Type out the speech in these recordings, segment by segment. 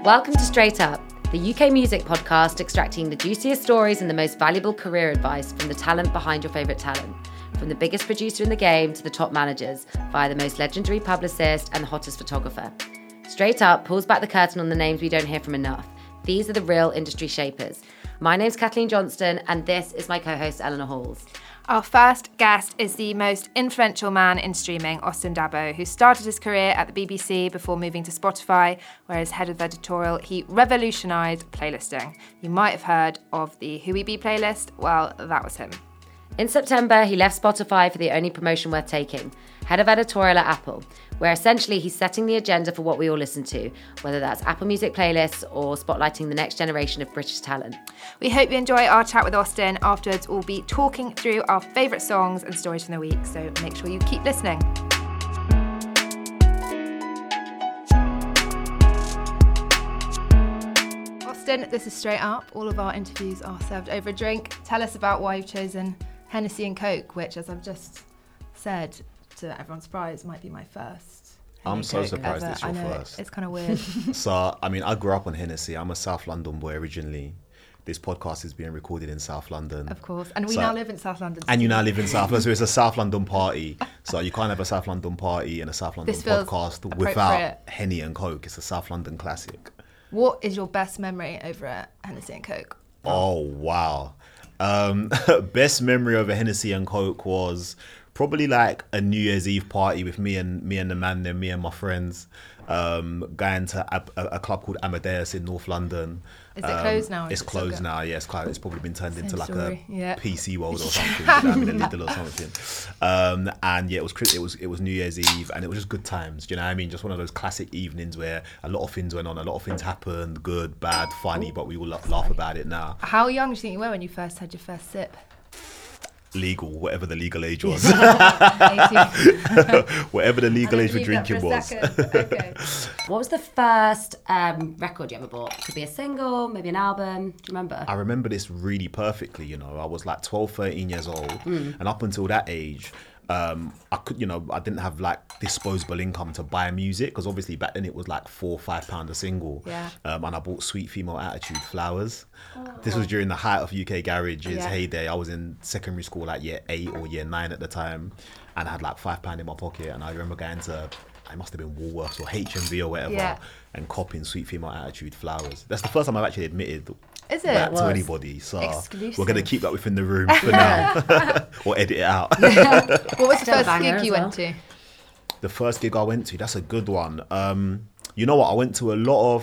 Welcome to Straight Up, the UK music podcast extracting the juiciest stories and the most valuable career advice from the talent behind your favourite talent. From the biggest producer in the game to the top managers, via the most legendary publicist and the hottest photographer. Straight Up pulls back the curtain on the names we don't hear from enough. These are the real industry shapers. My name's Kathleen Johnston, and this is my co-host Eleanor Halls. Our first guest is the most influential man in streaming, Austin Dabo, who started his career at the BBC before moving to Spotify, where as head of editorial, he revolutionised playlisting. You might have heard of the Who We Be playlist. Well, that was him. In September, he left Spotify for the only promotion worth taking, head of editorial at Apple, where essentially he's setting the agenda for what we all listen to, whether that's Apple Music playlists or spotlighting the next generation of British talent. We hope you enjoy our chat with Austin. Afterwards, we'll be talking through our favourite songs and stories from the week, so make sure you keep listening. Austin, this is Straight Up. All of our interviews are served over a drink. Tell us about why you've chosen Hennessy and Coke, which, as I've just said, to everyone's surprise, might be my first. I'm so surprised it's your first. It's kind of weird. So, I mean, I grew up on Hennessy. I'm a South London boy originally. This podcast is being recorded in South London. Of course. And we now live in South London. And you now live in South London. So it's a South London party. So you can't have a South London party and a South London podcast without Henny and Coke. It's a South London classic. What is your best memory over at Hennessy and Coke? Oh, wow. Best memory over Hennessy and Coke was probably like a New Year's Eve party with me and the man there, me and my friends, going to a club called Amadeus in North London. Is it closed now? It's closed now, yeah. It's probably been turned into like a PC World or something, in a Lidl or something. And yeah, it was New Year's Eve, and it was just good times. Do you know what I mean? Just one of those classic evenings where a lot of things went on, a lot of things happened, good, bad, funny, but we all laugh about it now. How young do you think you were when you first had your first sip? Legal, whatever the legal age was. Whatever the legal age for drinking was. Okay. What was the first record you ever bought? Could be a single, maybe an album. Do you remember? I remember this really perfectly. You know, I was like 12, 13 years old. And up until that age, I didn't have like disposable income to buy music, because obviously back then it was like £4 or £5 a single. Yeah. And I bought Sweet Female Attitude Flowers. This was during the height of UK Garage's heyday. I was in secondary school, like year 8 or year 9 at the time, and I had like £5 in my pocket, and I remember going to, it must have been Woolworths or HMV or whatever, and copying Sweet Female Attitude Flowers. That's the first time I've actually admitted that to anybody, so exclusive. We're going to keep that within the room for now, or edit it out. What was the first gig you went to? The first gig I went to, that's a good one. You know what? I went to a lot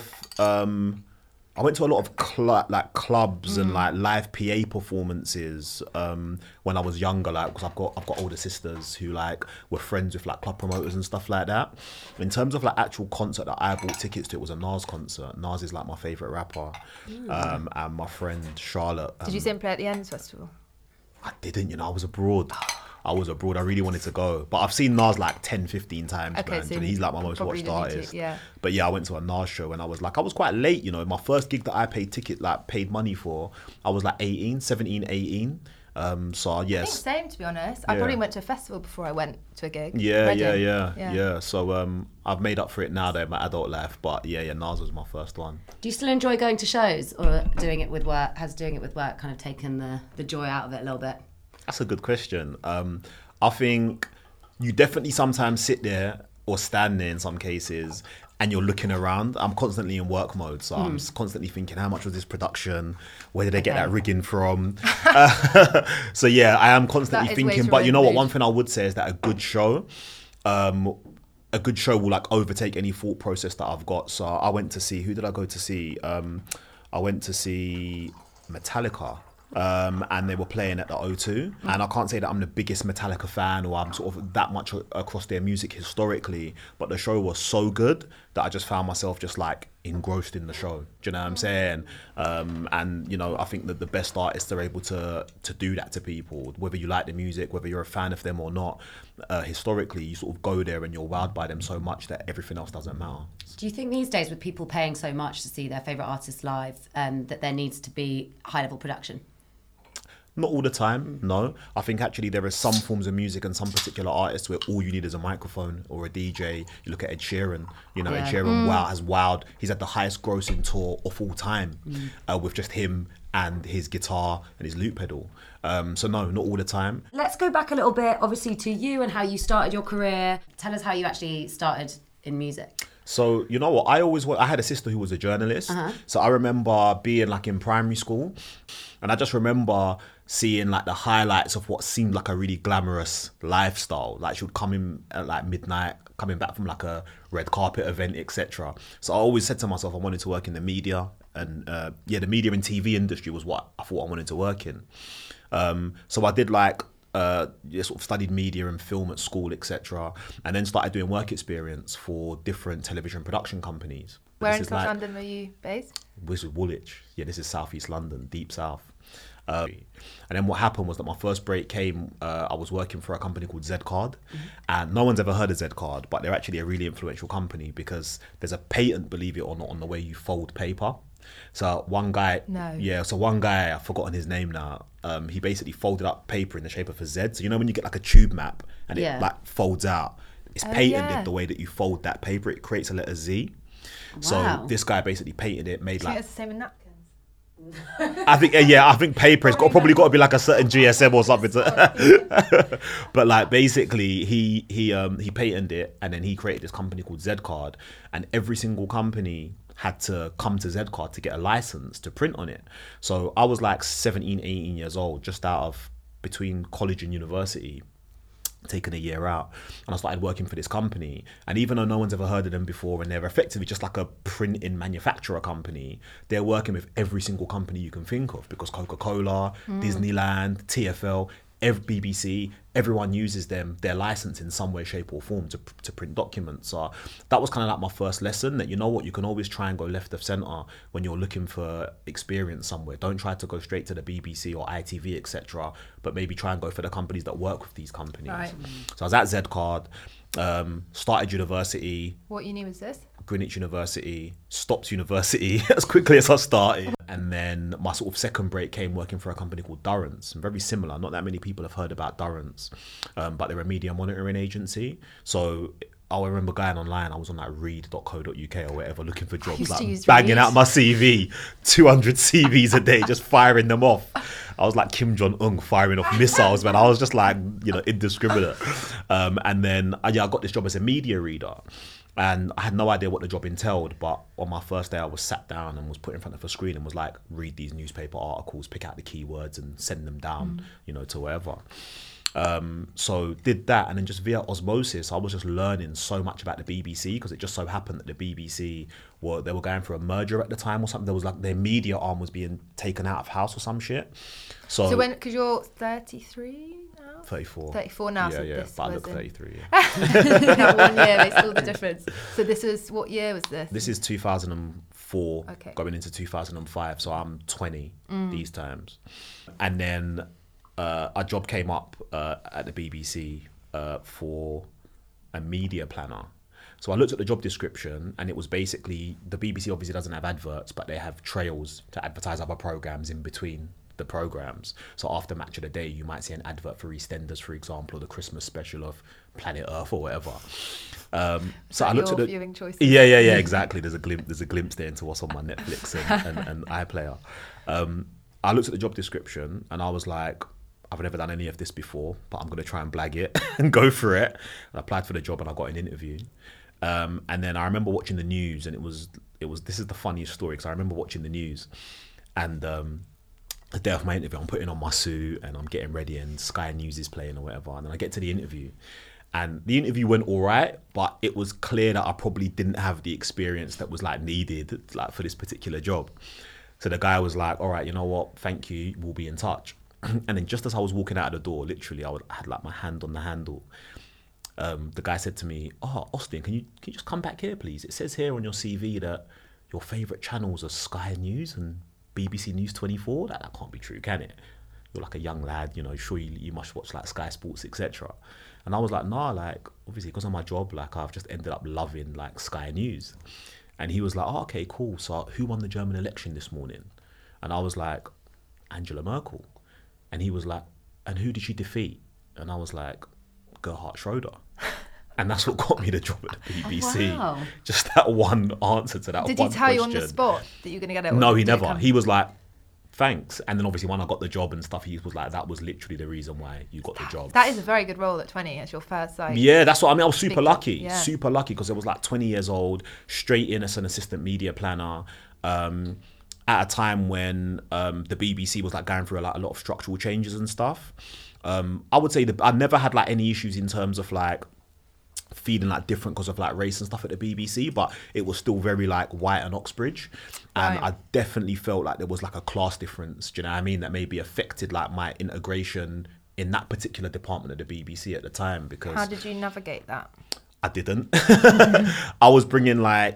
of clubs and like live PA performances when I was younger, like, because I've got older sisters who like were friends with like club promoters and stuff like that. In terms of like actual concert that I bought tickets to, it was a Nas concert. Nas is like my favourite rapper, and my friend Charlotte. Did you see him play at the Ends Festival? I didn't, I was abroad. I really wanted to go. But I've seen Nas like 10, 15 times, man. So he's like my most watched artist. But yeah, I went to a Nas show and I was quite late, My first gig that I paid money for, I was like 17, 18. So yes. I think same, to be honest. I probably went to a festival before I went to a gig. Yeah. So I've made up for it now though in my adult life. But yeah, Nas was my first one. Do you still enjoy going to shows, or doing it with work? Has doing it with work kind of taken the joy out of it a little bit? That's a good question. I think you definitely sometimes sit there or stand there in some cases and you're looking around. I'm constantly in work mode, so I'm constantly thinking, how much was this production? Where did they get that rigging from? So yeah, I am constantly thinking. But you know what? One thing I would say is that a good show will like overtake any thought process that I've got. So I went to see, who did I go to see? I went to see Metallica. And they were playing at the O2, and I can't say that I'm the biggest Metallica fan or I'm sort of that much across their music historically, but the show was so good that I just found myself just like engrossed in the show. Do you know what I'm saying? And I think that the best artists are able to do that to people, whether you like the music, whether you're a fan of them or not. Historically, you sort of go there and you're wowed by them so much that everything else doesn't matter. Do you think these days, with people paying so much to see their favourite artists live, that there needs to be high level production? Not all the time, no. I think actually there are some forms of music and some particular artists where all you need is a microphone or a DJ. You look at Ed Sheeran, Ed Sheeran has wowed. He's had the highest grossing tour of all time with just him and his guitar and his loop pedal. So no, not all the time. Let's go back a little bit, obviously, to you and how you started your career. Tell us how you actually started in music. So, you know what, I had a sister who was a journalist. So I remember being like in primary school, and I just remember seeing like the highlights of what seemed like a really glamorous lifestyle. Like she would come in at like midnight, coming back from like a red carpet event, etc. So I always said to myself I wanted to work in the media, and the media and TV industry was what I thought I wanted to work in. So I did like sort of studied media and film at school, etc., and then started doing work experience for different television production companies. Where in South London were you based? This is Woolwich. Yeah, this is South East London, deep south. And then what happened was that my first break came, I was working for a company called Z-Card, and no one's ever heard of Z-Card, but they're actually a really influential company because there's a patent, believe it or not, on the way you fold paper. So one guy, I've forgotten his name now, he basically folded up paper in the shape of a Z. So you know when you get like a tube map and it like folds out, it's patented the way that you fold that paper, it creates a letter Z. Wow. So this guy basically patented it, made like... It's the same in napkins. I think paper has probably got to be like a certain GSM or something. But like basically he patented it, and then he created this company called Z-Card, and every single company had to come to Z-Card to get a license to print on it. So I was like 17, 18 years old, just out of between college and university, taken a year out, and I started working for this company. And even though no one's ever heard of them before, and they're effectively just like a printing manufacturer company, they're working with every single company you can think of, because Coca-Cola, Disneyland, TFL, BBC, everyone uses their license in some way, shape or form to print documents. So that was kind of like my first lesson, that you know what, you can always try and go left of centre when you're looking for experience somewhere. Don't try to go straight to the BBC or ITV, etc., but maybe try and go for the companies that work with these companies. Right. So I was at Z-Card, started university. What uni was this? Greenwich University, stopped university as quickly as I started. And then my sort of second break came working for a company called Durrance. Very similar. Not that many people have heard about Durrance, but they're a media monitoring agency. So I remember going online, I was on like read.co.uk or whatever, looking for jobs, like banging out my CV, 200 CVs a day, just firing them off. I was like Kim Jong-un firing off missiles, man. I was just like, indiscriminate. And then I got this job as a media reader. And I had no idea what the job entailed, but on my first day I was sat down and was put in front of a screen and was like, read these newspaper articles, pick out the keywords and send them down, to wherever. So did that, and then just via osmosis, I was just learning so much about the BBC, because it just so happened that the BBC they were going for a merger at the time or something. There was like their media arm was being taken out of house or some shit. So when, because you're 33 now? 34. 34 now. Yeah, but I look 33. That 1 year makes all the difference. So this was, what year was this? This is 2004, going into 2005. So I'm 20 these times. And then a job came up at the BBC for a media planner. So I looked at the job description, and it was basically, the BBC obviously doesn't have adverts, but they have trails to advertise other programmes in between the programmes. So after Match of the Day, you might see an advert for EastEnders, for example, or the Christmas special of Planet Earth or whatever. So I looked at the viewing choices. Yeah, exactly. There's a glimpse there into what's on my Netflix and iPlayer. I looked at the job description and I was like, I've never done any of this before, but I'm going to try and blag it and go for it. And I applied for the job and I got an interview. And then I remember watching the news, and it was this is the funniest story, because I remember watching the news, and the day of my interview, I'm putting on my suit and I'm getting ready, and Sky News is playing or whatever, and then I get to the interview, and the interview went all right, but it was clear that I probably didn't have the experience that was like needed like for this particular job. So the guy was like, all right, you know what, thank you, we'll be in touch. And then just as I was walking out of the door, literally I had like my hand on the handle, the guy said to me, oh, Austin, can you just come back here, please? It says here on your CV that your favourite channels are Sky News and BBC News 24. That can't be true, can it? You're like a young lad, sure you must watch like Sky Sports, etc. And I was like, nah, like obviously because of my job, like I've just ended up loving like Sky News. And he was like, oh, okay, cool. So who won the German election this morning? And I was like, Angela Merkel. And he was like, and who did she defeat? And I was like, Gerhard Schroeder. And that's what got me the job at the BBC. Oh, wow. Just that one answer to that one question. Did he tell you on the spot that you're going to get it? No, he never. He was like, thanks. And then obviously when I got the job and stuff, he was like, that was literally the reason why you got the job. That is a very good role at 20 as your first like. Yeah, that's what I mean. I was super big- lucky. yeah. Super lucky because I was like 20 years old, straight in as an assistant media planner. At a time when the BBC was like going through a lot of structural changes and stuff. I would say that I never had like any issues in terms of like feeling like different because of like race and stuff at the BBC, but it was still very like white and Oxbridge, and Right. I definitely felt like there was like a class difference, do you know what I mean, that maybe affected like my integration in that particular department of the BBC at the time. Because How did you navigate that? I didn't. I was bringing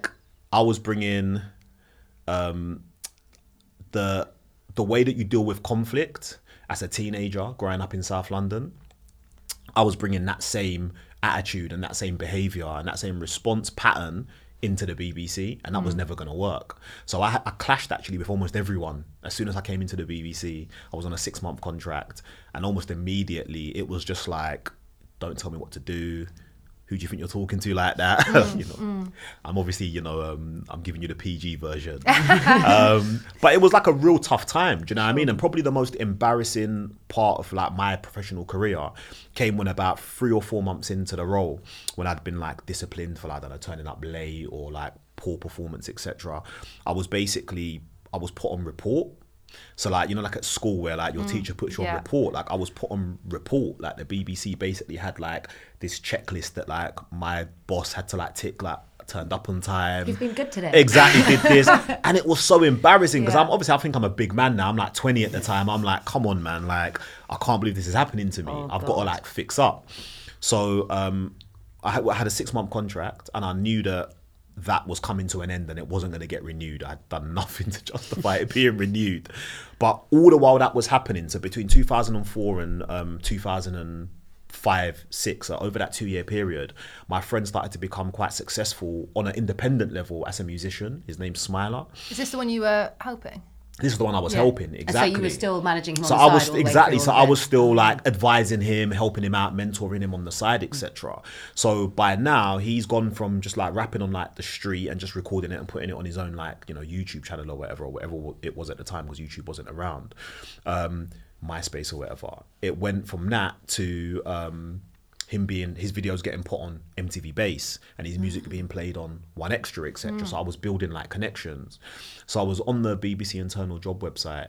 the way that you deal with conflict as a teenager growing up in South London. I was bringing that same attitude and that same behaviour and that same response pattern into the BBC, and that was never going to work. So I clashed actually with almost everyone. As soon as I came into the BBC, I was on a 6-month contract, and almost immediately it was just like, don't tell me what to do. Who do you think you're talking to like that? I'm obviously, I'm giving you the PG version. But it was like a real tough time, do you know what I mean? And probably the most embarrassing part of like my professional career came when about 3 or 4 months into the role, when I'd been like disciplined for like, I don't know, turning up late or like poor performance, etc. I was put on report. So like, like at school where like your teacher puts you on report, like I was put on report. Like the BBC basically had like this checklist that like my boss had to like tick, like turned up on time. You've been good today. Exactly, did this. And it was so embarrassing because Yeah. I think I'm a big man now. I'm like 20 at the time. I'm like, come on, man. Like, I can't believe this is happening to me. I've got to like fix up. So I had a 6-month contract, and I knew that was coming to an end and it wasn't going to get renewed. I'd done nothing to justify it being renewed. But all the while that was happening, so between 2004 and 2005, 6, over that 2-year period, my friend started to become quite successful on an independent level as a musician. His name's Smiler. Is this the one you were helping? This is the one I was helping, exactly. And so you were still managing him on So the I side was all the way exactly. through So all I of was it. still like advising him, helping him out, mentoring him on the side, etc. So by now he's gone from just like rapping on like the street and just recording it and putting it on his own like YouTube channel or whatever it was at the time, because YouTube wasn't around, MySpace or whatever. It went from that to his videos getting put on MTV Base and his music being played on One Extra, etc. So I was building like connections. So I was on the BBC internal job website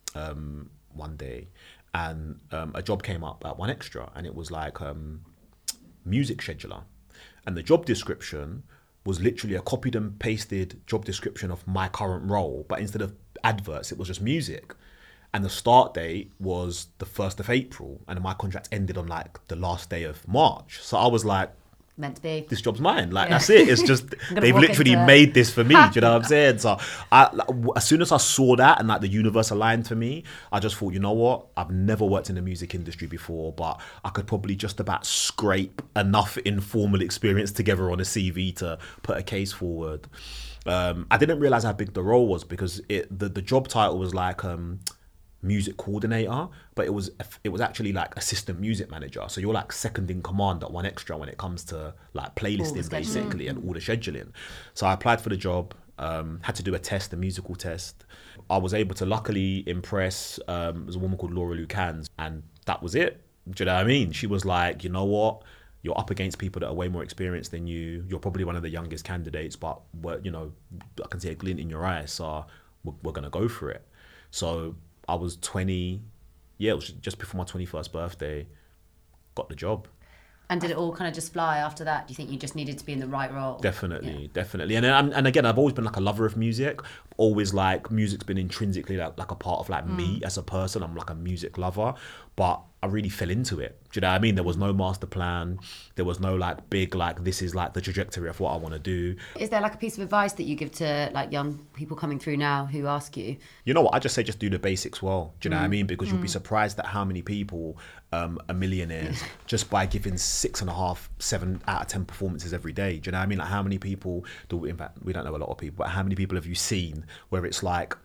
one day, and a job came up at One Extra, and it was like music scheduler, and the job description was literally a copied and pasted job description of my current role, but instead of adverts it was just music. And the start date was the 1st of April, and my contract ended on like the last day of March. So I was like, Meant to be. this job's mine. Like, that's it. It's just, gonna they've walk literally into it. made this for me. Do you know what I'm saying? So as soon as I saw that and like the universe aligned for me, I just thought, you know what? I've never worked in the music industry before, but I could probably just about scrape enough informal experience together on a CV to put a case forward. I didn't realize how big the role was, because the job title was like, music coordinator, but it was actually like assistant music manager. So you're like second in command at One Extra when it comes to like playlisting basically and all the scheduling. So I applied for the job, had to do a musical test. I was able to luckily impress there's a woman called Laura Lucans, and that was it. Do you know what I mean? She was like, you know what? You're up against people that are way more experienced than you. You're probably one of the youngest candidates, but I can see a glint in your eye, so we're gonna go for it. So I was 20, it was just before my 21st birthday, got the job. And did it all kind of just fly after that? Do you think you just needed to be in the right role? Definitely. And again, I've always been like a lover of music. Always like music's been intrinsically like a part of like me as a person. I'm like a music lover, but I really fell into it. Do you know what I mean? There was no master plan. There was no like big, like this is like the trajectory of what I want to do. Is there like a piece of advice that you give to like young people coming through now who ask you? You know what? I just say just do the basics well. Do you know what I mean? Because you'll be surprised at how many people are millionaires just by giving 6.5, 7 out of 10 performances every day. Do you know what I mean? Like how many people in fact, we don't know a lot of people, but how many people have you seen where it's like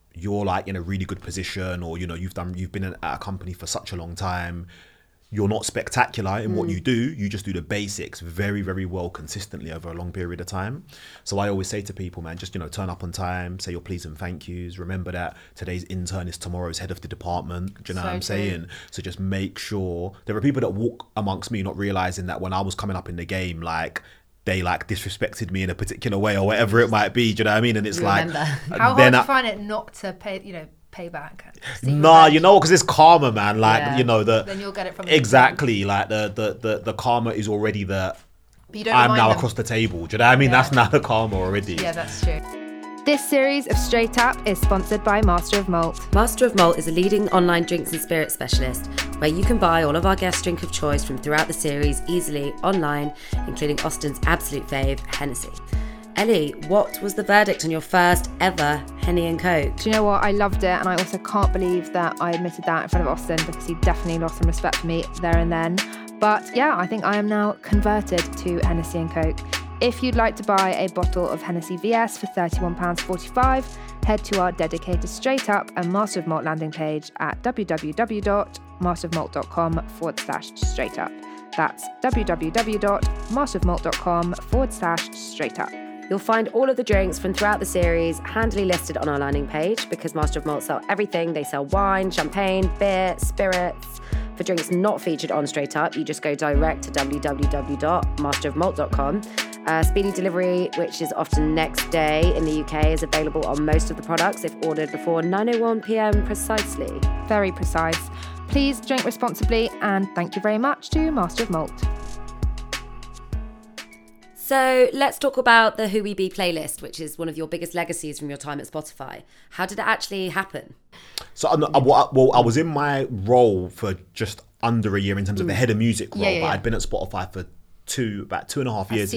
you're like in a really good position, or, you know, you've been at a company for such a long time, you're not spectacular in what you do, you just do the basics very, very well consistently over a long period of time. So I always say to people, man, just, you know, turn up on time, say your please and thank yous. Remember that today's intern is tomorrow's head of the department. Do you know what I'm saying? So just make sure. There are people that walk amongst me not realizing that when I was coming up in the game, like, they like disrespected me in a particular way or whatever it might be. Do you know what I mean? And it's like, how hard to find it not to pay back? Nah, you know, because it's karma, man. Like, you know, then you'll get it from exactly. Like the karma is already there. But you don't I'm now them. Across the table. Do you know what I mean? That's now the karma already. Yeah, that's true. This series of Straight Up is sponsored by Master of Malt. Master of Malt is a leading online drinks and spirits specialist where you can buy all of our guest drink of choice from throughout the series easily online, including Austin's absolute fave, Hennessy. Ellie, what was the verdict on your first ever Henny & Coke? Do you know what? I loved it, and I also can't believe that I admitted that in front of Austin, because he definitely lost some respect for me there and then. But yeah, I think I am now converted to Hennessy & Coke. If you'd like to buy a bottle of Hennessy VS for £31.45, head to our dedicated Straight Up and Master of Malt landing page at www.masterofmalt.com/straight up. That's www.masterofmalt.com/straight up. You'll find all of the drinks from throughout the series handily listed on our landing page, because Master of Malt sell everything. They sell wine, champagne, beer, spirits. For drinks not featured on Straight Up, you just go direct to www.masterofmalt.com. Speedy delivery, which is often next day in the UK, is available on most of the products if ordered before 9:01 p.m. precisely. Very precise. Please drink responsibly, and thank you very much to Master of Malt. So let's talk about the Who We Be playlist, which is one of your biggest legacies from your time at Spotify. How did it actually happen? So, I was in my role for just under a year in terms of the head of music role, but I'd been at Spotify for about 2.5 years.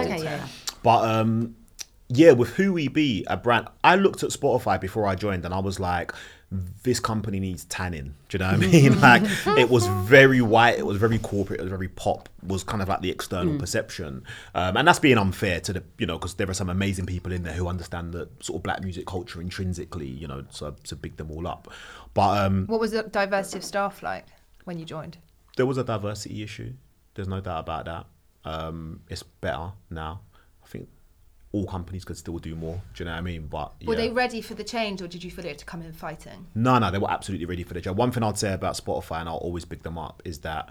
But with Who We Be, a brand, I looked at Spotify before I joined, and I was like, this company needs tanning. Do you know what I mean? Like, it was very white, it was very corporate, it was very pop, was kind of like the external perception. And that's being unfair to the, you know, because there are some amazing people in there who understand the sort of black music culture intrinsically, you know, so to big them all up. But what was the diversity of staff like when you joined? There was a diversity issue. There's no doubt about that. It's better now. I think all companies could still do more. Do you know what I mean? But were they ready for the change, or did you feel it to come in fighting? No, they were absolutely ready for the job. One thing I'd say about Spotify, and I'll always pick them up, is that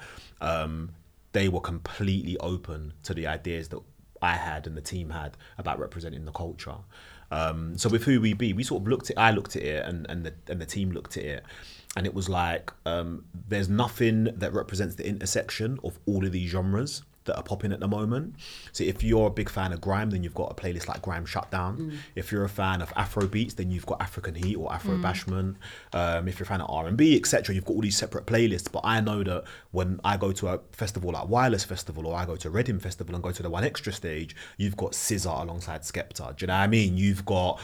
they were completely open to the ideas that I had and the team had about representing the culture. So with Who We Be, we sort of I looked at it, and the team looked at it, and it was like, there's nothing that represents the intersection of all of these genres that are popping at the moment. So if you're a big fan of grime, then you've got a playlist like Grime Shutdown. If you're a fan of Afro beats, then you've got African Heat or Afro Bashment. If you're a fan of R&B, etc., you've got all these separate playlists. But I know that when I go to a festival like Wireless Festival, or I go to Reading Festival and go to the One Extra stage, you've got SZA alongside Skepta. Do you know what I mean? You've got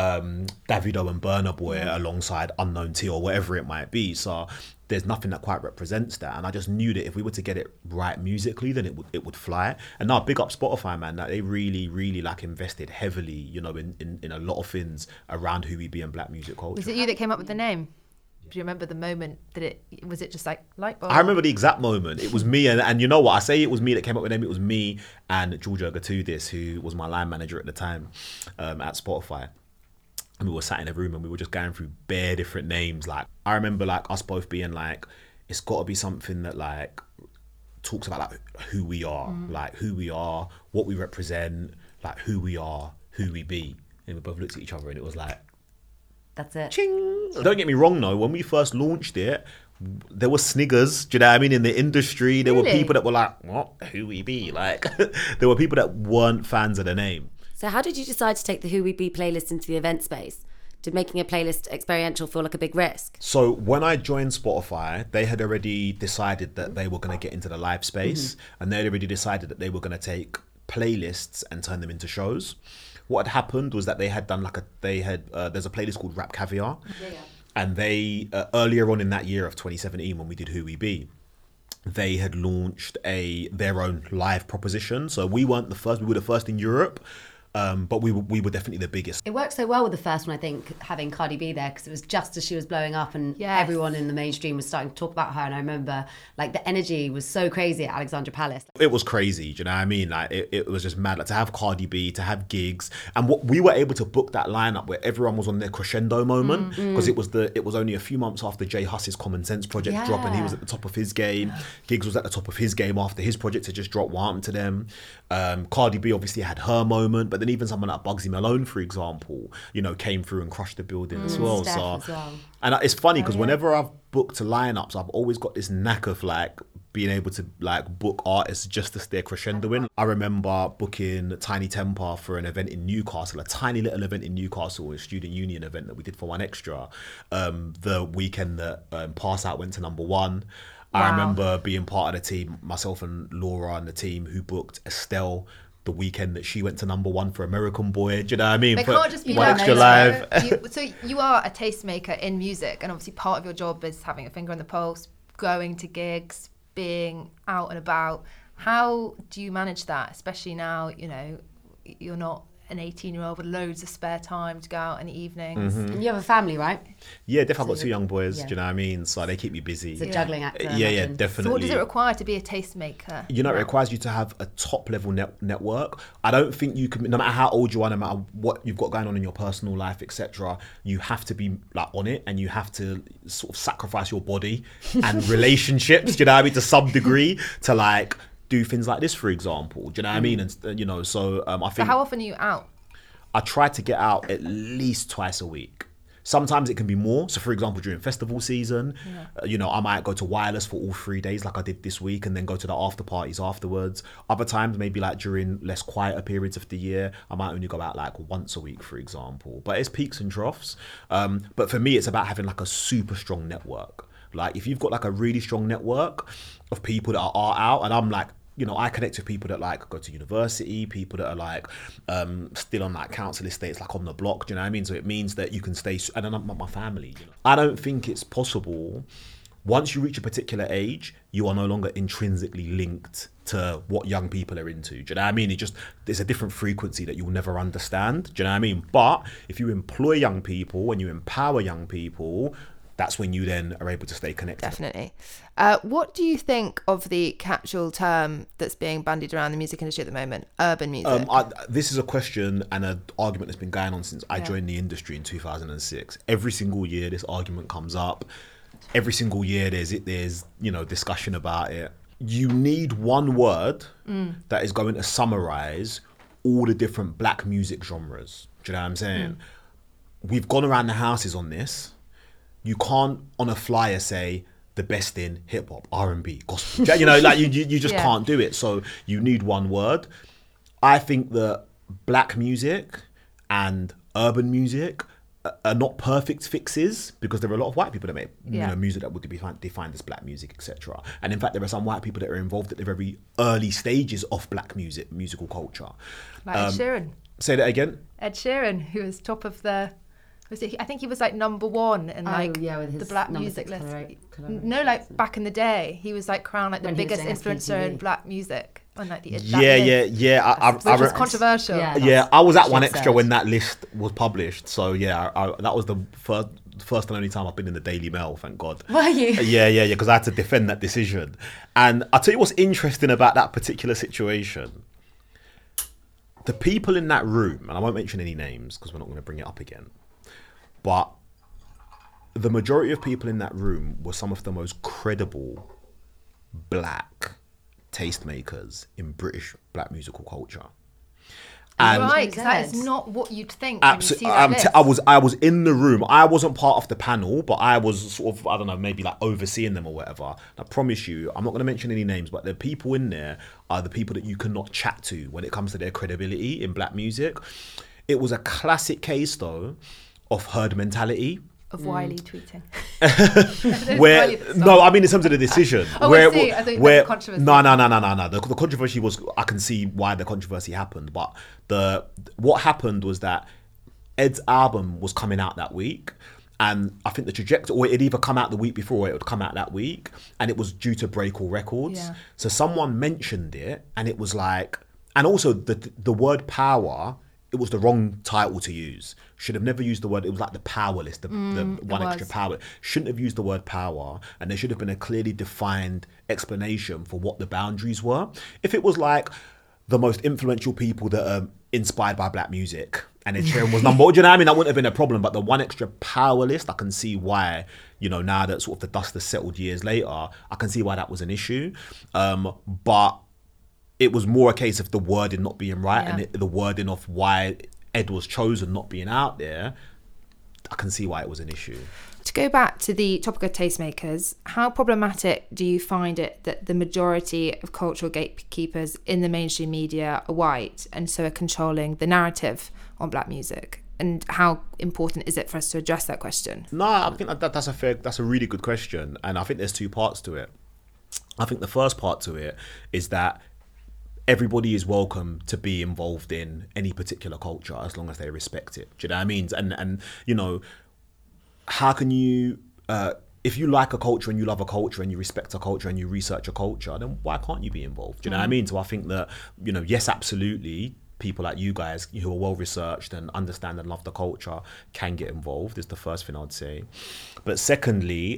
Davido and Burna Boy alongside Unknown T or whatever it might be. So there's nothing that quite represents that, and I just knew that if we were to get it right musically, then it would fly. And now, big up Spotify, man, that they really, really like invested heavily, you know, in a lot of things around Who We Be and black music culture. Was it you that came up with the name? Do you remember the moment that was it just like light bulb? I remember the exact moment. It was me, and you know what? I say it was me that came up with the name. It was me and Georgia Gatudis, who was my line manager at the time at Spotify. And we were sat in a room and we were just going through bare different names. Like, I remember like us both being like, it's got to be something that like talks about like who we are, like who we are, what we represent, like who we are, who we be. And we both looked at each other and it was like, that's it. Ching. Don't get me wrong though, when we first launched it, there were sniggers, do you know what I mean, in the industry. There were people that were like, what, Who We Be? Like, there were people that weren't fans of the name. So how did you decide to take the Who We Be playlist into the event space? Did making a playlist experiential feel like a big risk? So when I joined Spotify, they had already decided that they were going to get into the live space, and they had already decided that they were going to take playlists and turn them into shows. What had happened was that they had done there's a playlist called Rap Caviar, and they earlier on in that year of 2017 when we did Who We Be, they had launched their own live proposition. So we weren't the first; we were the first in Europe. But we were definitely the biggest. It worked so well with the first one, I think, having Cardi B there, because it was just as she was blowing up and Yes. everyone in the mainstream was starting to talk about her. And I remember, like, the energy was so crazy at Alexandra Palace. It was crazy, do you know what I mean? Like, it was just mad. Like, to have Cardi B, to have gigs, and what we were able to book that lineup where everyone was on their crescendo moment, because it was only a few months after Jay Huss's Common Sense project dropped, and he was at the top of his game. Giggs was at the top of his game after his project had just dropped. What happened to them? Cardi B obviously had her moment, but then even someone like Bugsy Malone, for example, you know, came through and crushed the building as well. Steph So, as well. and it's funny because whenever I've booked lineups, I've always got this knack of like being able to like book artists just to stay crescendo in. I remember booking Tiny Temper for an event in Newcastle, a tiny little event in Newcastle, a student union event that we did for 1Xtra. The weekend that Pass Out went to number one. I remember being part of the team, myself and Laura and the team who booked Estelle the weekend that she went to number one for American Boy. Do you know what I mean? It can't just be One that, Extra though. Live. So you are a tastemaker in music, and obviously part of your job is having a finger on the pulse, going to gigs, being out and about. How do you manage that, especially now, you know, you're not an 18-year-old with loads of spare time to go out in the evenings? And you have a family, right? Yeah, definitely. I've got two young boys. yeah. Do you know what I mean? So they keep me busy. It's a juggling act. I Yeah, imagine. definitely. So what does it require to be a tastemaker? You know, it requires you to have a top level network. I don't think you can, no matter how old you are, no matter what you've got going on in your personal life, etc., you have to be like on it, and you have to sort of sacrifice your body and relationships, do you know what I mean, to some degree, to like do things like this, for example. Do you know what I mean? And you know, so I So think how often are you out? I try to get out at least twice a week. Sometimes it can be more. So, for example, during festival season, you know, I might go to Wireless for all 3 days like I did this week, and then go to the after parties afterwards. Other times, maybe like during less quieter periods of the year, I might only go out like once a week, for example. But it's peaks and troughs. But for me, it's about having like a super strong network. Like if you've got like a really strong network of people that are out, and I'm like, you know, I connect with people that like go to university, people that are like still on like council estates, like on the block. Do you know what I mean? So it means that you can stay, and then I'm my family. You know? I don't think it's possible. Once you reach a particular age, you are no longer intrinsically linked to what young people are into. Do you know what I mean? There's a different frequency that you'll never understand. Do you know what I mean? But if you employ young people, when you empower young people, that's when you then are able to stay connected. Definitely. What do you think of the catch-all term that's being bandied around the music industry at the moment, urban music? This is a question and an argument that's been going on since I joined the industry in 2006. Every single year this argument comes up. Every single year there's you know, discussion about it. You need one word that is going to summarize all the different black music genres. Do you know what I'm saying? We've gone around the houses on this. You can't on a flyer say the best in hip hop, R&B, gospel. You know, like you just can't do it. So you need one word. I think that black music and urban music are not perfect fixes, because there are a lot of white people that make you know, music that would be defined as black music, etc. And in fact, there are some white people that are involved at the very early stages of black musical culture. Like Ed Sheeran. Say that again. Ed Sheeran, who was top of the... I think he was like number one in like with his the black number music 6 list. No, like back in the day, he was like crowned like the When he was biggest doing influencer in FPTV. black music. On like the Yeah. which was controversial. Yeah. I was at Shit 1Xtra said. when that list was published. So yeah, that was the first and only time I've been in the Daily Mail, thank God. Were you? Yeah, because I had to defend that decision. And I'll tell you what's interesting about that particular situation. The people in that room, and I won't mention any names because we're not going to bring it up again, but the majority of people in that room were some of the most credible black tastemakers in British black musical culture. And Right, because that is not what you'd think when you see that list. I was in the room. I wasn't part of the panel, but I was sort of, I don't know, maybe like overseeing them or whatever. And I promise you, I'm not going to mention any names, but the people in there are the people that you cannot chat to when it comes to their credibility in black music. It was a classic case, though, of herd mentality. Of Wiley tweeting. No, I mean in terms of the decision. Oh, I see. I thought you meant the controversy. No. The controversy was, I can see why the controversy happened, but what happened was that Ed's album was coming out that week, and I think the trajectory, or it'd either come out the week before or it would come out that week, and it was due to break all records. Yeah. So someone mentioned it, and it was like, and also the word power it was the wrong title to use. Should have never used the word. It was like the powerless, the one extra power. Shouldn't have used the word power, and there should have been a clearly defined explanation for what the boundaries were. If it was like the most influential people that are inspired by black music, and Ed Sheeran was number one, do you know what I mean? That wouldn't have been a problem. But the one extra power list, I can see why, you know, now that sort of the dust has settled years later, I can see why that was an issue. But it was more a case of the wording not being right, and the wording of why Ed was chosen not being out there. I can see why it was an issue. To go back to the topic of tastemakers, how problematic do you find it that the majority of cultural gatekeepers in the mainstream media are white and so are controlling the narrative on black music? And how important is it for us to address that question? No, I think that's a really good question. And I think there's two parts to it. I think the first part to it is that everybody is welcome to be involved in any particular culture as long as they respect it. Do you know what I mean? And you know, how can you, if you like a culture and you love a culture and you respect a culture and you research a culture, then why can't you be involved? Do you know what I mean? So I think that, you know, yes, absolutely, people like you guys who are well researched and understand and love the culture can get involved, is the first thing I'd say. But secondly,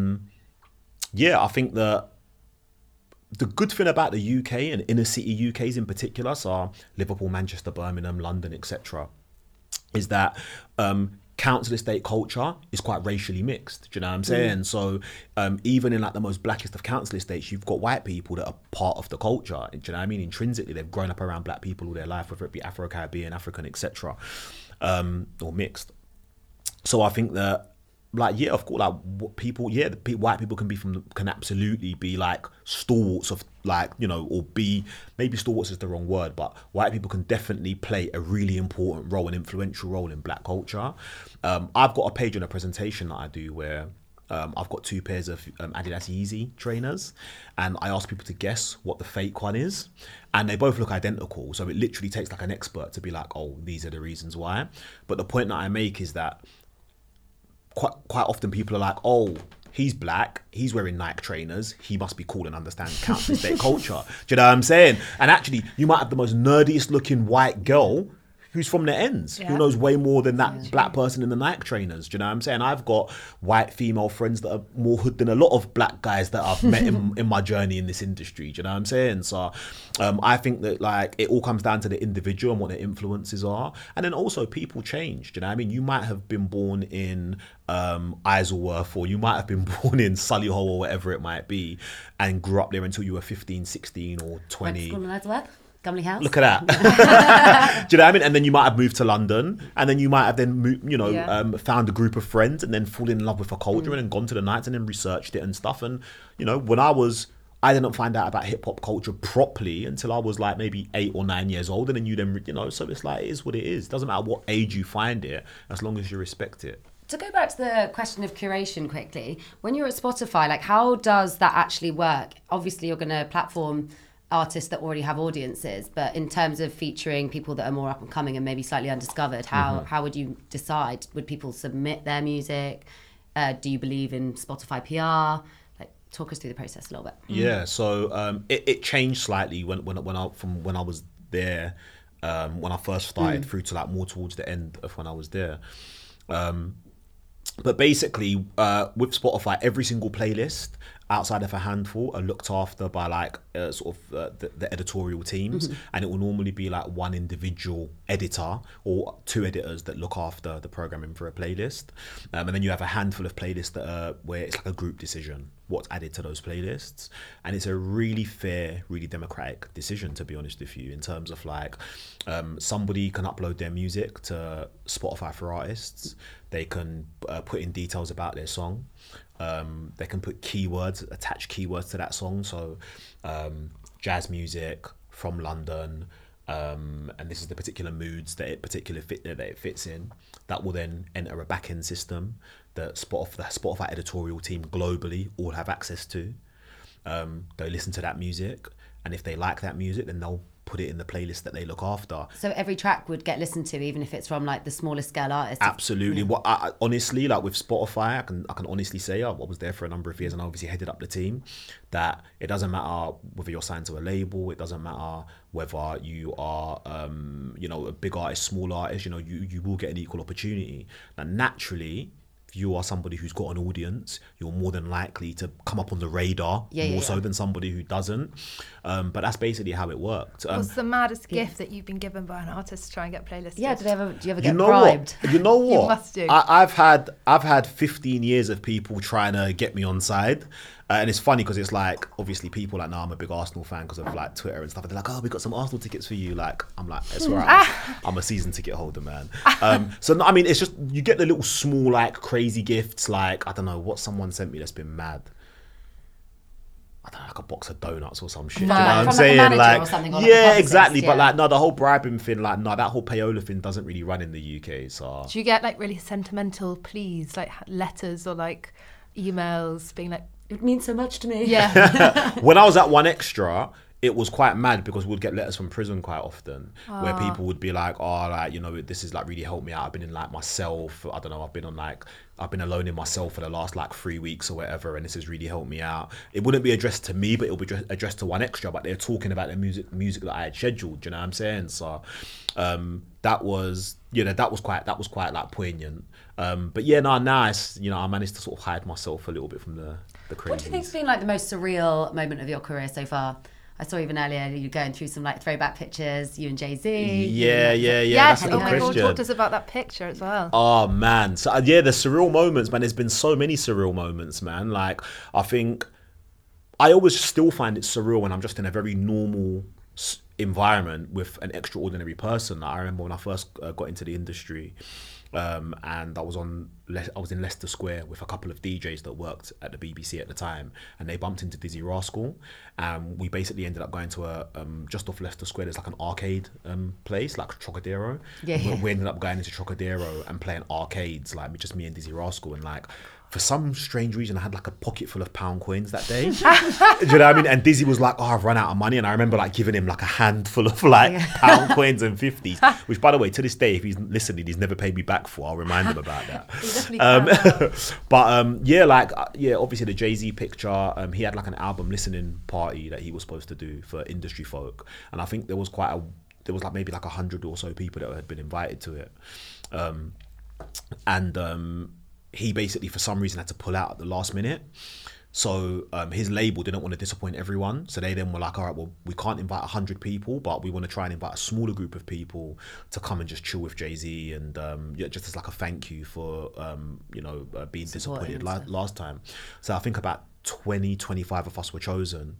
I think that the good thing about the UK and inner city UKs in particular, so Liverpool, Manchester, Birmingham, London, etc., is that council estate culture is quite racially mixed. Do you know what I'm saying? So even in like the most blackest of council estates, you've got white people that are part of the culture. Do you know what I mean? Intrinsically, they've grown up around black people all their life, whether it be Afro-Caribbean, African, etc., or mixed. So I think that, like, yeah, of course, like white people can absolutely be like stalwarts of, like, you know, or be, maybe stalwarts is the wrong word, but white people can definitely play a really important role, an influential role in black culture. I've got a page on a presentation that I do where I've got 2 pairs of Adidas Yeezy trainers, and I ask people to guess what the fake one is, and they both look identical. So it literally takes like an expert to be like, oh, these are the reasons why. But the point that I make is that quite often people are like, oh, he's black, he's wearing Nike trainers, he must be cool and understand council estate culture. Do you know what I'm saying? And actually, you might have the most nerdiest looking white girl who's from the ends, who knows way more than that black person in the Nike trainers. Do you know what I'm saying? I've got white female friends that are more hood than a lot of black guys that I've met in my journey in this industry. Do you know what I'm saying? So I think that, like, it all comes down to the individual and what their influences are. And then also people change. Do you know what I mean? You might have been born in Isleworth, or you might have been born in Solihull or whatever it might be, and grew up there until you were 15, 16 or 20. Went to school in Isleworth? Gumley House. Look at that. Do you know what I mean? And then you might have moved to London, and then you might have then found a group of friends and then fallen in love with a culture and then gone to the nights and then researched it and stuff. And, you know, I didn't find out about hip hop culture properly until I was like maybe 8 or 9 years old. And then you know, so it's like, it is what it is. It doesn't matter what age you find it, as long as you respect it. To go back to the question of curation quickly, when you're at Spotify, like, how does that actually work? Obviously, you're going to platform artists that already have audiences, but in terms of featuring people that are more up and coming and maybe slightly undiscovered, how would you decide? Would people submit their music? Do you believe in Spotify PR? Like, talk us through the process a little bit. Yeah, so it changed slightly when I was there, when I first started through to like more towards the end of when I was there. But basically, with Spotify, every single playlist outside of a handful are looked after by like the editorial teams, and it will normally be like one individual editor or 2 editors that look after the programming for a playlist, and then you have a handful of playlists that are where it's like a group decision what's added to those playlists, and it's a really fair, really democratic decision, to be honest with you, in terms of like somebody can upload their music to Spotify for Artists. They can put in details about their song. They can put keywords, attach keywords to that song. So jazz music from London, and this is the particular moods that it fits in. That will then enter a back-end system that the Spotify editorial team globally all have access to. They listen to that music, and if they like that music, then they'll put it in the playlist that they look after. So every track would get listened to, even if it's from like the smallest scale artist. Absolutely. What I honestly, like with Spotify, I can honestly say I was there for a number of years and I obviously headed up the team, that it doesn't matter whether you're signed to a label, it doesn't matter whether you are you know, a big artist, small artist, you know, you will get an equal opportunity. Now, naturally, if you are somebody who's got an audience, you're more than likely to come up on the radar more so than somebody who doesn't. But that's basically how it worked. What's the maddest gift that you've been given by an artist to try and get playlisted? Yeah, do you ever get bribed? You know what? You must do. I've had 15 years of people trying to get me on side. And it's funny because it's like, obviously people like, I'm a big Arsenal fan because of like Twitter and stuff. And they're like, oh, we got some Arsenal tickets for you. Like, I'm like, it's all right. I'm a season ticket holder, man. So, no, I mean, it's just, you get the little small, like, crazy gifts. Like, I don't know what someone sent me that's been mad. I don't know, like a box of donuts or some shit. No, you know what I'm saying? saying? Like, or something, or like yeah, a exactly. yeah. But like, no, the whole bribing thing, like, no, that whole payola thing doesn't really run in the UK. So do you get like really sentimental pleas, like letters or like emails being like, it means so much to me. yeah. when I was at One Extra, it was quite mad because we'd get letters from prison quite often where people would be like, oh, like, you know, this has like really helped me out. I've been in like myself. I don't know. I've been alone in myself for the last like 3 weeks or whatever. And this has really helped me out. It wouldn't be addressed to me, but it'll be addressed to One Extra, but they're talking about the music that I had scheduled. You know what I'm saying? So, that was quite like poignant. But yeah, now it's, you know, I managed to sort of hide myself a little bit from the crazies. What do you think's been like the most surreal moment of your career so far? I saw even earlier you going through some like throwback pictures, you and Jay-Z. Yeah. yes, That's oh a my good God, question. talk to us about that picture as well. Oh man, so yeah, the surreal moments, man. There's been so many surreal moments, man. Like, I think I always still find it surreal when I'm just in a very normal environment with an extraordinary person. I remember when I first got into the industry, and I was in Leicester Square with a couple of DJs that worked at the BBC at the time, and they bumped into Dizzy Rascal, and we basically ended up going to a just off Leicester Square. There's like an arcade place, like Trocadero. Yeah. We ended up going into Trocadero and playing arcades, like just me and Dizzy Rascal, and like, for some strange reason, I had like a pocket full of pound coins that day. Do you know what I mean? And Dizzy was like, oh, I've run out of money. And I remember like giving him like a handful of like pound coins and 50s, which, by the way, to this day, if he's listening, he's never paid me back for. I'll remind him about that. But obviously the Jay-Z picture, he had like an album listening party that he was supposed to do for industry folk. And I think there was like maybe like 100 or so people that had been invited to it. He basically, for some reason, had to pull out at the last minute. So his label didn't want to disappoint everyone. So they then were like, all right, well, we can't invite 100 people, but we want to try and invite a smaller group of people to come and just chill with Jay-Z and just as like a thank you for, being disappointed last time. So I think about 25 of us were chosen.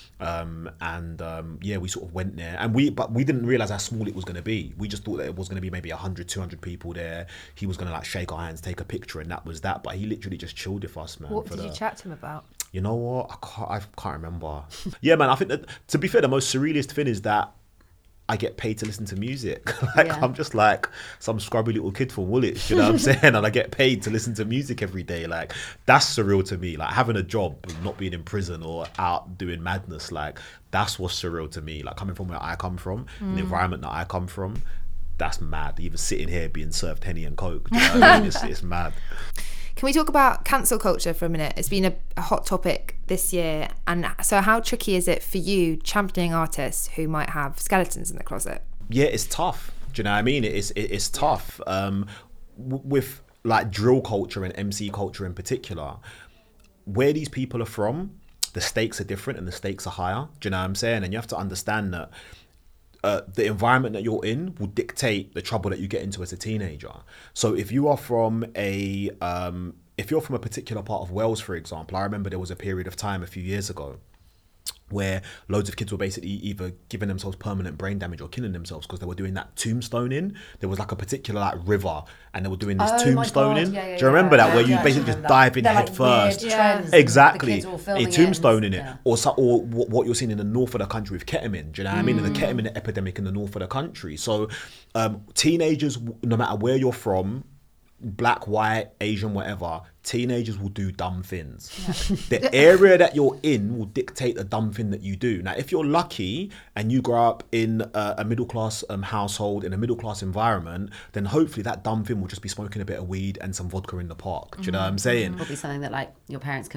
We sort of went there, but we didn't realize how small it was going to be. We just thought that it was going to be maybe 100, 200 people there. He was going to like shake our hands, take a picture, and that was that. But he literally just chilled with us, man. What did you chat to him about? You know what? I can't remember. Yeah, man. I think that, to be fair, the most surrealist thing is that I get paid to listen to music. I'm just like some scrubby little kid from Woolwich, you know what I'm saying? And I get paid to listen to music every day. Like, that's surreal to me. Like, having a job and not being in prison or out doing madness, like, that's what's surreal to me. Like, coming from where I come from, the environment that I come from, that's mad. Even sitting here being served Henny and Coke, do you know what I mean? It's mad. Can we talk about cancel culture for a minute? It's been a hot topic this year. And so how tricky is it for you championing artists who might have skeletons in the closet? Yeah, it's tough. Do you know what I mean? It's tough. With like drill culture and MC culture in particular, where these people are from, the stakes are different and the stakes are higher. Do you know what I'm saying? And you have to understand that the environment that you're in will dictate the trouble that you get into as a teenager. So if you are from a particular part of Wales, for example, I remember there was a period of time a few years ago where loads of kids were basically either giving themselves permanent brain damage or killing themselves because they were doing that tombstoning. There was like a particular like river and they were doing this tombstoning. Do you remember that? Where you basically just dive in head first. Exactly. A tombstoning it. Or what you're seeing in the north of the country with ketamine. Do you know what I mean? And the ketamine epidemic in the north of the country. So teenagers, no matter where you're from, black, white, Asian, whatever, teenagers will do dumb things. The area that you're in will dictate the dumb thing that you do. Now, if you're lucky and you grow up in a middle-class household, in a middle-class environment, then hopefully that dumb thing will just be smoking a bit of weed and some vodka in the park. Do you know what I'm saying? Probably something that like your parents can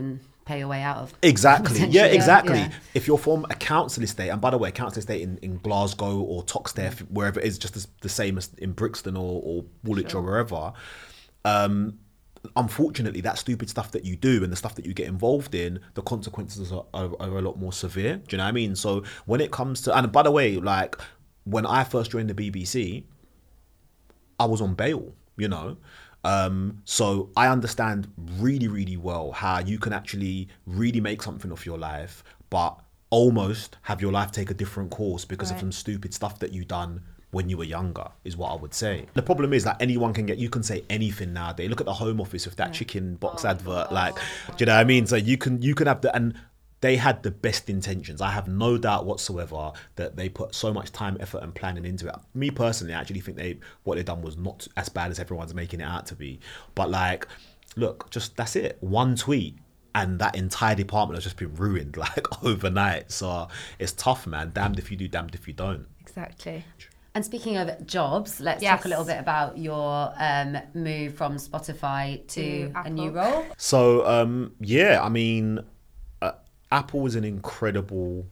pay your way out of. Exactly. Yeah, Essentially. exactly. Yeah. If you're from a council estate, and by the way, council estate in Glasgow or Toxteth, wherever it is, just the same as in Brixton or Woolwich or wherever. Unfortunately, that stupid stuff that you do and the stuff that you get involved in, the consequences are a lot more severe. Do you know what I mean? So when it comes to, and by the way, like when I first joined the BBC, I was on bail, you know. So I understand really, really well how you can actually really make something of your life, but almost have your life take a different course because of some stupid stuff that you done when you were younger, is what I would say. The problem is that anyone you can say anything nowadays. Look at the Home Office with that chicken box advert, like, do you know what I mean? So you can have and they had the best intentions. I have no doubt whatsoever that they put so much time, effort and planning into it. Me personally, I actually think what they've done was not as bad as everyone's making it out to be. But like, look, just that's it. One tweet and that entire department has just been ruined like overnight. So it's tough, man. Damned if you do, damned if you don't. Exactly. And speaking of jobs, let's talk a little bit about your move from Spotify to a new role. So, I mean, Apple is an incredible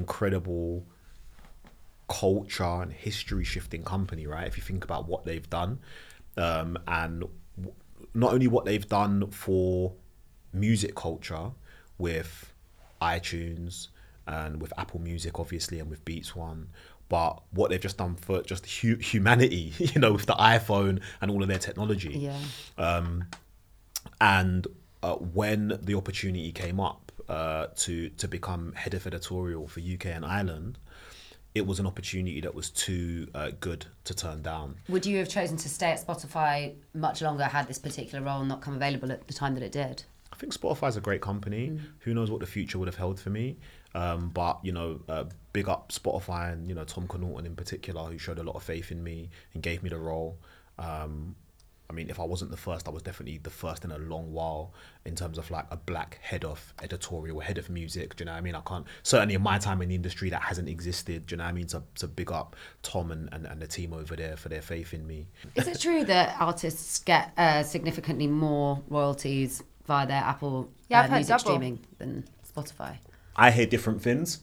culture and history shifting company, right? If you think about what they've done, and not only what they've done for music culture with iTunes and with Apple Music, obviously, and with Beats One, but what they've just done for just humanity, you know, with the iPhone and all of their technology. Yeah. And when the opportunity came up to become head of editorial for UK and Ireland, it was an opportunity that was too good to turn down. Would you have chosen to stay at Spotify much longer had this particular role not come available at the time that it did? I think Spotify's a great company. Who knows what the future would have held for me? But, you know, big up Spotify and, you know, Tom Connaughton in particular, who showed a lot of faith in me and gave me the role. I mean, if I wasn't the first, I was definitely the first in a long while in terms of like a black head of editorial, head of music. Do you know what I mean? I can't, certainly in my time in the industry, that hasn't existed. Do you know what I mean? So big up Tom and the team over there for their faith in me. Is it true that artists get significantly more royalties via their Apple music streaming than Spotify? I hear different things.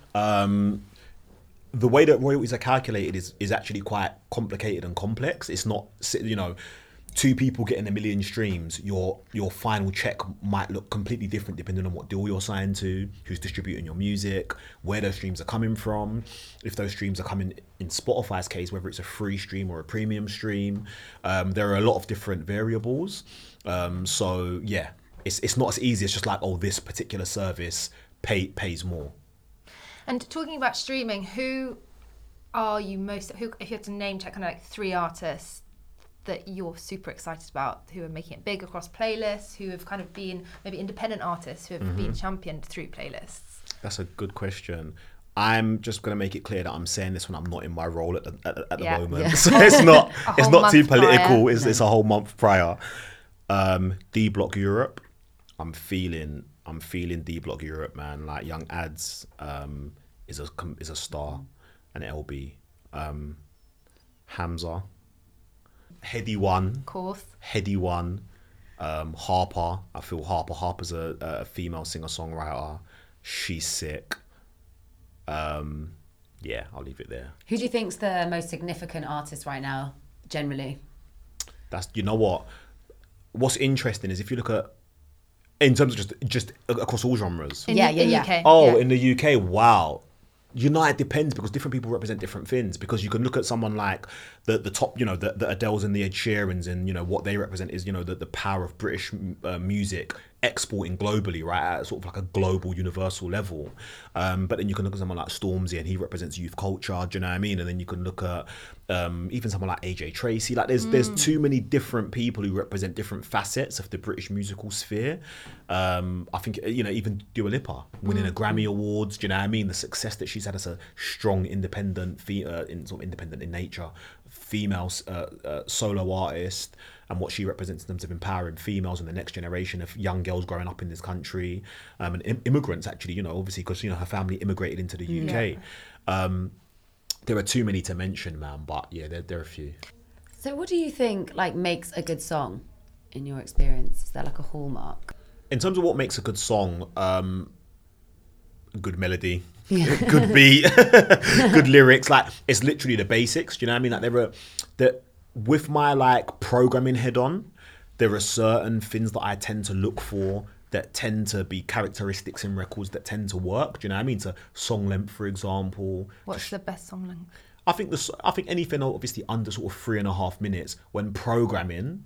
The way that royalties are calculated is actually quite complicated and complex. It's not, you know, two people getting 1 million streams, your final check might look completely different depending on what deal you're signed to, who's distributing your music, where those streams are coming from, if those streams are coming, in Spotify's case, whether it's a free stream or a premium stream. There are a lot of different variables. So yeah, it's not as easy as just like, oh, this particular service pays more. And talking about streaming, who are you most, if you had to name check kind of like 3 artists that you're super excited about, who are making it big across playlists, who have kind of been maybe independent artists who have been championed through playlists? That's a good question. I'm just going to make it clear that I'm saying this when I'm not in my role at the moment. Yeah. So it's not too political. It's a whole month prior. D Block Europe. I'm feeling D Block Europe, man. Like Young Ads is a star, and LB, Hamza, Heady One, Of course. Heady One, Harper. I feel Harper's a female singer-songwriter. She's sick. Yeah, I'll leave it there. Who do you think's the most significant artist right now, generally? You know what? What's interesting is if you look at, in terms of just across all genres. In the UK. Oh, in the UK, wow. It depends because different people represent different things. Because you can look at someone like the top, you know, the Adeles and the Ed Sheerans, and you know what they represent is, you know, the power of British music exporting globally, right, at sort of like a global universal level. But then you can look at someone like Stormzy and he represents youth culture. Do you know what I mean? And then you can look at even someone like AJ Tracey. Like there's too many different people who represent different facets of the British musical sphere. I think, you know, even Dua Lipa winning a Grammy Awards. Do you know what I mean? The success that she's had as a strong independent, independent in nature, female solo artist, and what she represents in terms of empowering females and the next generation of young girls growing up in this country, and immigrants actually, you know, obviously because, you know, her family immigrated into the UK. There are too many to mention, man, but yeah, there are a few. So what do you think like makes a good song in your experience? Is there like a hallmark? in terms of what makes a good song, good melody, good beat, good lyrics. Like, it's literally the basics. Do you know what I mean? Like, with my like programming head on, there are certain things that I tend to look for that tend to be characteristics in records that tend to work. Do you know what I mean? So song length, for example. What's the best song length? I think anything obviously under sort of 3.5 minutes when programming,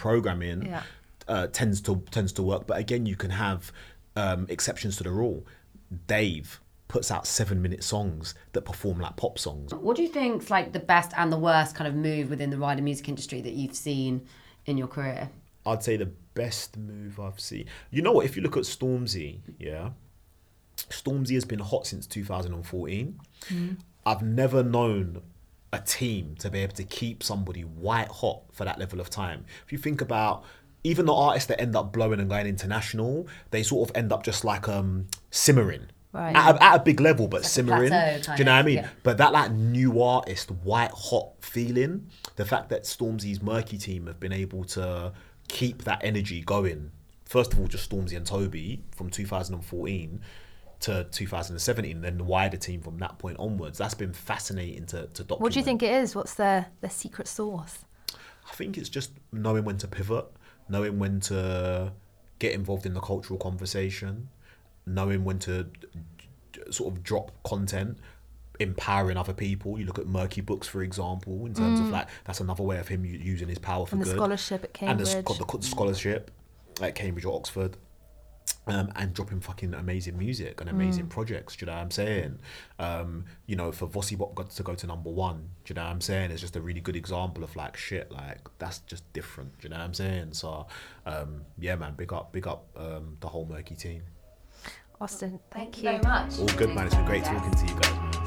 tends to work. But again, you can have exceptions to the rule. Dave puts out 7-minute songs that perform like pop songs. What do you think's like the best and the worst kind of move within the wider music industry that you've seen in your career? I'd say the best move I've seen. You know what? If you look at Stormzy, Stormzy has been hot since 2014. I've never known a team to be able to keep somebody white hot for that level of time. If you think about even the artists that end up blowing and going international, they sort of end up just like simmering. Right. At a big level, but like simmering. Do you know what I mean? Yeah. But that like new artist, white hot feeling, the fact that Stormzy's Murky team have been able to keep that energy going. First of all, just Stormzy and Toby from 2014 to 2017, then the wider team from that point onwards. That's been fascinating to document. What do you think it is? What's their secret sauce? I think it's just knowing when to pivot, knowing when to get involved in the cultural conversation, knowing when to sort of drop content, empowering other people. You look at Murky Books, for example, in terms of like, that's another way of him using his power for and good. And the scholarship at Cambridge. And the scholarship at Cambridge or Oxford. And dropping fucking amazing music and amazing projects, do you know what I'm saying? For Vossi Bop got to go to number 1, do you know what I'm saying? It's just a really good example of like, shit, like, that's just different, do you know what I'm saying? So, yeah, man, big up the whole Murky team. Austin, thank you very much. All good, man. It's been great talking to you guys, man.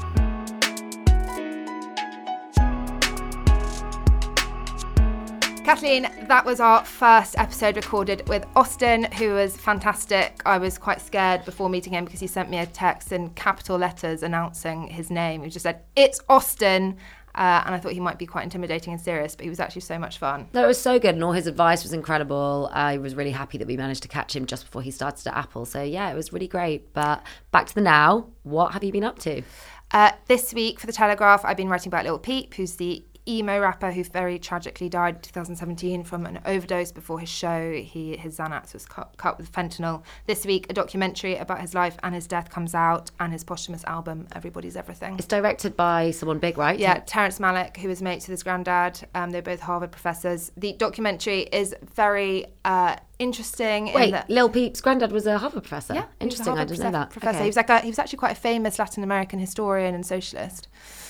Kathleen, that was our first episode recorded with Austin, who was fantastic. I was quite scared before meeting him because he sent me a text in capital letters announcing his name. He just said, "It's Austin." And I thought he might be quite intimidating and serious, but he was actually so much fun. No, it was so good, and all his advice was incredible. I was really happy that we managed to catch him just before he started at Apple. So yeah, it was really great. But back to the now, what have you been up to? This week for The Telegraph, I've been writing about Lil Peep, who's the emo rapper who very tragically died in 2017 from an overdose before his show. His Xanax was cut with fentanyl. This week, a documentary about his life and his death comes out, and his posthumous album, Everybody's Everything. It's directed by someone big, right? Yeah, Terrence Malick, who was mates with his granddad. They're both Harvard professors. The documentary is very interesting. Wait, Lil Peep's granddad was a Harvard professor? Yeah. Interesting, I didn't know that. Professor. Okay. He was actually quite a famous Latin American historian and socialist.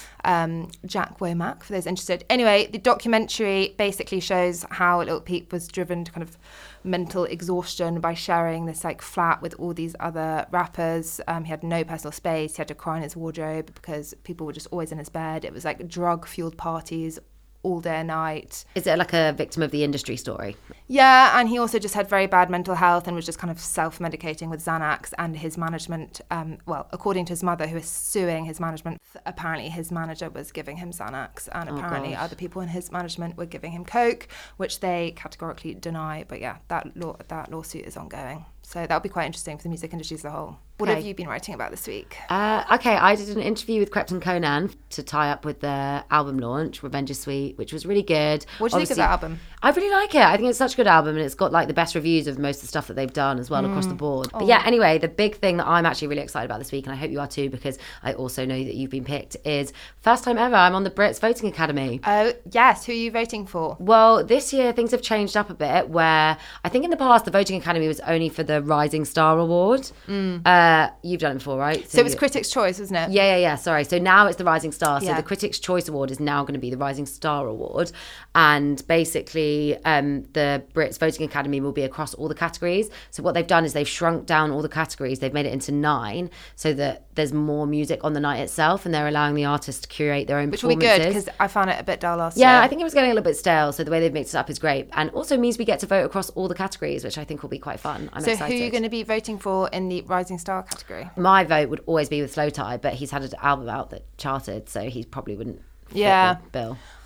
Jack Womack, for those interested. Anyway, the documentary basically shows how Lil Peep was driven to kind of mental exhaustion by sharing this like flat with all these other rappers. He had no personal space. He had to cry in his wardrobe because people were just always in his bed. It was like drug-fueled parties all day and night. Is it like a victim of the industry story? Yeah, and he also just had very bad mental health and was just kind of self-medicating with Xanax, and his management, according to his mother, who is suing his management, apparently his manager was giving him Xanax, and apparently other people in his management were giving him Coke, which they categorically deny. But yeah, that lawsuit is ongoing. So that'll be quite interesting for the music industry as a whole. What have you been writing about this week? I did an interview with Krypton Conan to tie up with the album launch, Revenge is Sweet, which was really good. What do you think of that album? I really like it. I think it's such a good album, and it's got like the best reviews of most of the stuff that they've done as well across the board. But yeah, anyway, the big thing that I'm actually really excited about this week, and I hope you are too, because I also know that you've been picked, is first time ever I'm on the Brits Voting Academy. Oh, yes. Who are you voting for? Well, this year things have changed up a bit, where I think in the past the Voting Academy was only for the Rising Star Award. You've done it before, right? So it was Critics' Choice, wasn't it? Yeah. Sorry. So now it's the Rising Star. So the Critics' Choice Award is now going to be the Rising Star Award. And basically the Brits Voting Academy will be across all the categories. So what they've done is they've shrunk down all the categories. They've made it into 9 so that there's more music on the night itself, and they're allowing the artists to curate their own performances. Which will be good, because I found it a bit dull last year. Yeah, I think it was getting a little bit stale. So the way they've mixed it up is great. And also means we get to vote across all the categories, which I think will be quite fun. I'm excited. So who are you going to be voting for in the Rising Star category? My vote would always be with Slow Tie, but he's had an album out that charted, so he probably wouldn't fit the bill.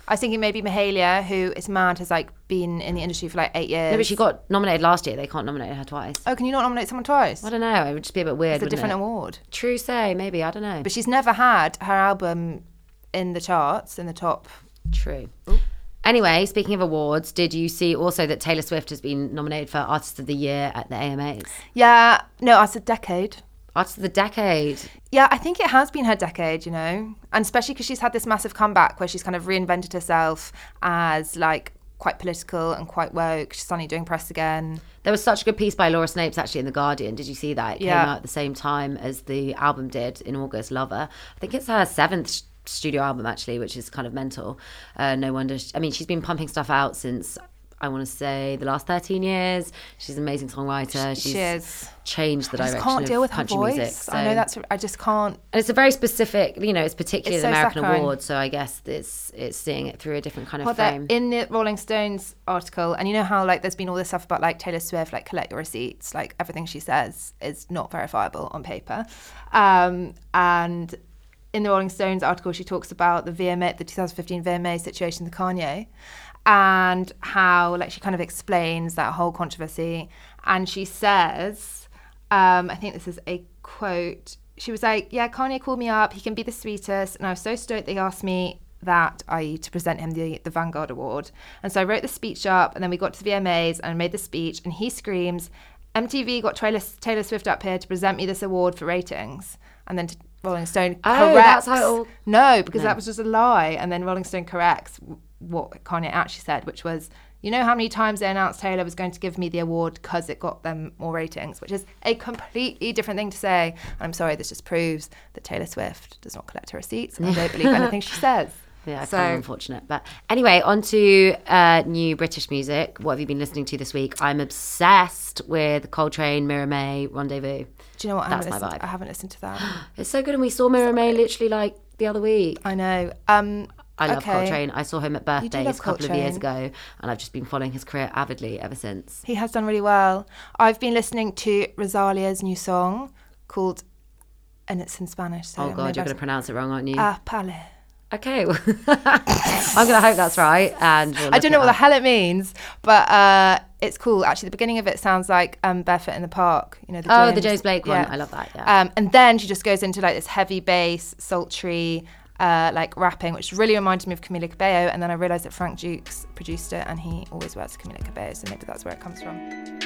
I was thinking maybe Mahalia, who is mad, has like been in the industry for like 8 years. No, but she got nominated last year. They can't nominate her twice. Oh, can you not nominate someone twice? I don't know. It would just be a bit weird. It's a different award. True say, maybe. I don't know. But she's never had her album in the charts, in the top. True. Anyway, speaking of awards, did you see also that Taylor Swift has been nominated for Artist of the Year at the AMAs? Yeah, no, Artist of the Decade. Artist of the Decade. Yeah, I think it has been her decade, you know, and especially because she's had this massive comeback where she's kind of reinvented herself as like quite political and quite woke. She's suddenly doing press again. There was such a good piece by Laura Snapes actually in The Guardian. Did you see that? It came Yeah. out at the same time as the album did in August, Lover. I think it's her 7th studio album actually, which is kind of mental. No wonder. I mean, she's been pumping stuff out since, I want to say, the last 13 years. She's an amazing songwriter. She is. Changed the I direction just can't deal of with her country voice. music. So. I know I just can't. And it's a very specific, you know, it's particularly It's the so American saccharine. award, so I guess it's seeing it through a different kind of Well, frame. in the Rolling Stones article, and you know how like there's been all this stuff about like Taylor Swift, like collect your receipts, like everything she says is not verifiable on paper, and in the Rolling Stones article, she talks about the 2015 VMA situation with Kanye, and how like she kind of explains that whole controversy, and she says, I think this is a quote. She was like, "Yeah, Kanye called me up. He can be the sweetest, and I was so stoked they asked me that, i.e. to present him the Vanguard Award. And so I wrote the speech up, and then we got to the VMAs and I made the speech, and he screams, MTV got Taylor Swift up here to present me this award for ratings." And then Rolling Stone corrects. Oh, that's how it all... No, because that was just a lie. And then Rolling Stone corrects what Kanye actually said, which was, you know how many times they announced Taylor was going to give me the award because it got them more ratings, which is a completely different thing to say. And I'm sorry, this just proves that Taylor Swift does not collect her receipts, and I don't believe anything she says. Yeah, kind of unfortunate. But anyway, on to new British music. What have you been listening to this week? I'm obsessed with Coltrane, Mira May, Rendezvous. Do you know what? That's my vibe. I haven't listened to that. It's so good, and we saw Mira May literally like the other week. I know. I love Coltrane. I saw him at birthdays love a couple of Coltrane. years ago, and I've just been following his career avidly ever since. He has done really well. I've been listening to Rosalia's new song called, and it's in Spanish. So Oh God, you're going to pronounce it wrong, aren't you? Pale. Okay, well, I'm going to hope that's right. And we'll I don't know what the up. hell it means, but it's cool. Actually, the beginning of it sounds like Barefoot in the Park. You know, the James Blake one. Yeah. I love that. Yeah. And then she just goes into like this heavy bass, sultry, like rapping, which really reminded me of Camila Cabello. And then I realised that Frank Dukes produced it, and he always works with Camila Cabello, so maybe that's where it comes from.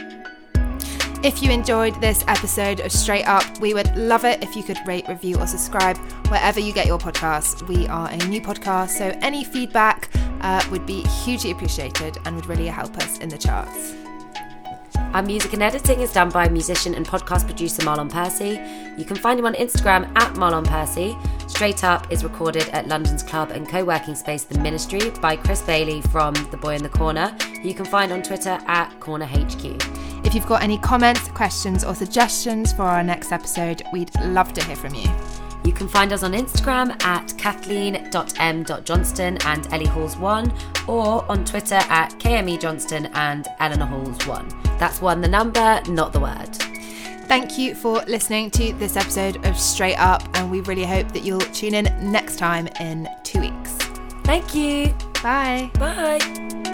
If you enjoyed this episode of Straight Up, we would love it if you could rate, review, or subscribe wherever you get your podcasts. We are a new podcast, so any feedback would be hugely appreciated and would really help us in the charts. Our music and editing is done by musician and podcast producer Marlon Percy. You can find him on Instagram at Marlon Percy. Straight Up is recorded at London's club and co-working space The Ministry by Chris Bailey from The Boy in the Corner, who you can find on Twitter at CornerHQ. If you've got any comments, questions, or suggestions for our next episode, we'd love to hear from you. You can find us on Instagram at kathleen.m.johnston and Ellie Halls1, or on Twitter at KME Johnston and Eleanor Halls1. That's one, the number, not the word. Thank you for listening to this episode of Straight Up, and we really hope that you'll tune in next time in 2 weeks. Thank you. Bye. Bye.